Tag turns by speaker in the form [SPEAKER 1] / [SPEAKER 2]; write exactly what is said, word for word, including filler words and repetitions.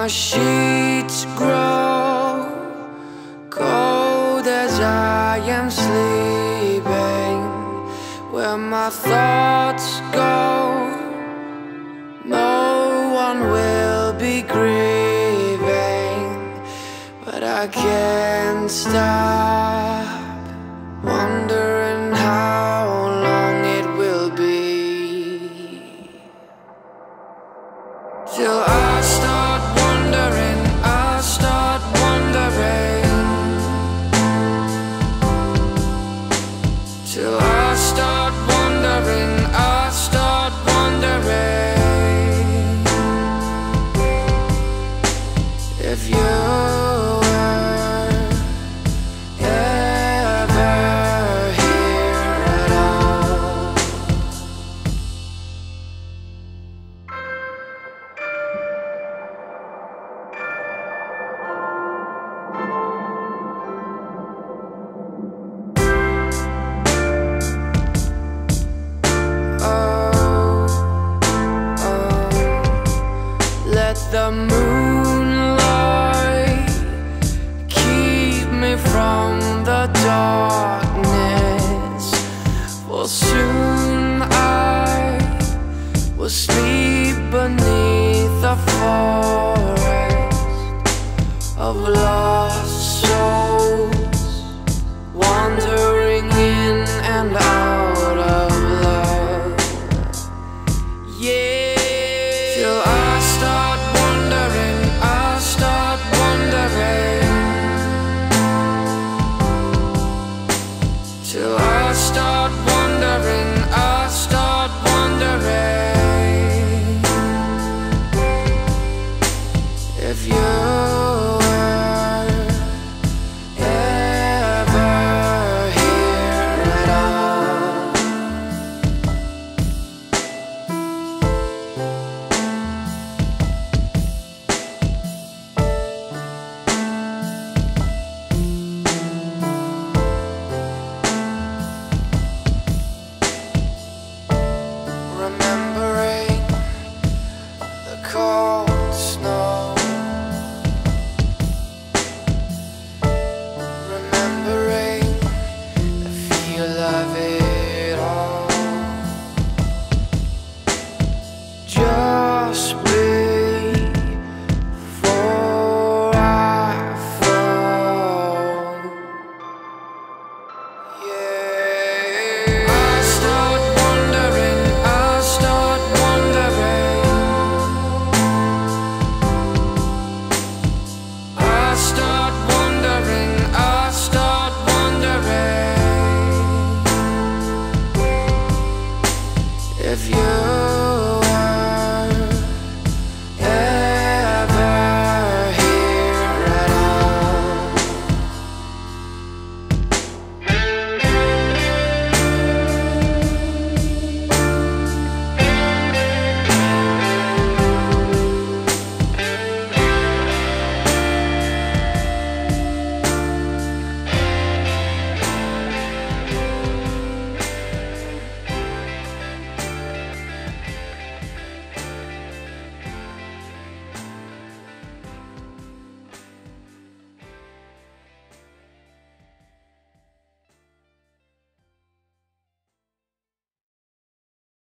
[SPEAKER 1] my sheets grow cold as I am sleeping, where my thoughts go, no one will be grieving, but I can't stop wondering how long it will be till I start wondering, I start wondering, till I start wondering, I start wondering if you the moonlight keep me from the darkness, for soon I will sleep beneath the forest of love.